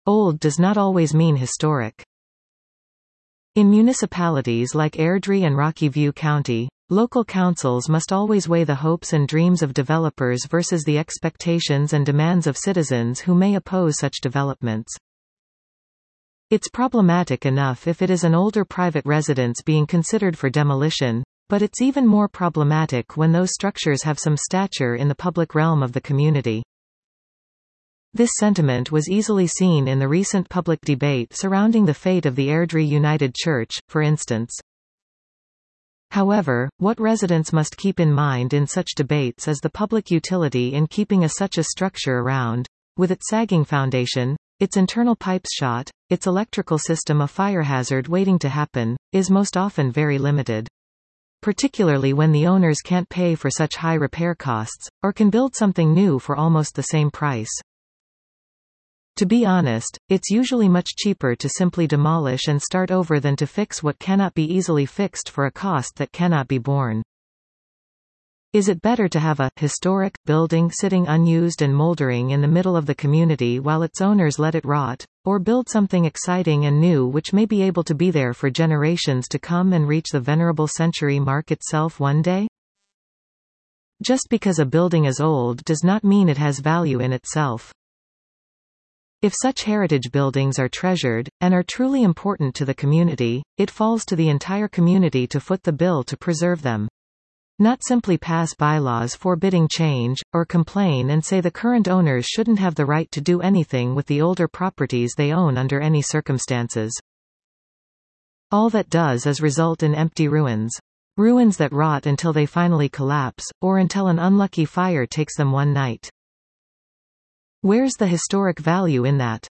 Old does not always mean historic. In municipalities like Airdrie and Rocky View County, local councils must always weigh the hopes and dreams of developers versus the expectations and demands of citizens who may oppose such developments. It's problematic enough if it is an older private residence being considered for demolition, but it's even more problematic when those structures have some stature in the public realm of the community. This sentiment was easily seen in the recent public debate surrounding the fate of the Airdrie United Church, for instance. However, what residents must keep in mind in such debates is the public utility in keeping such a structure around, with its sagging foundation, its internal pipes shot, its electrical system a fire hazard waiting to happen, is most often very limited. Particularly when the owners can't pay for such high repair costs, or can build something new for almost the same price. To be honest, it's usually much cheaper to simply demolish and start over than to fix what cannot be easily fixed for a cost that cannot be borne. Is it better to have a historic building sitting unused and moldering in the middle of the community while its owners let it rot, or build something exciting and new which may be able to be there for generations to come and reach the venerable century mark itself one day? Just because a building is old does not mean it has value in itself. If such heritage buildings are treasured, and are truly important to the community, it falls to the entire community to foot the bill to preserve them. Not simply pass bylaws forbidding change, or complain and say the current owners shouldn't have the right to do anything with the older properties they own under any circumstances. All that does is result in empty ruins. Ruins that rot until they finally collapse, or until an unlucky fire takes them one night. Where's the historic value in that?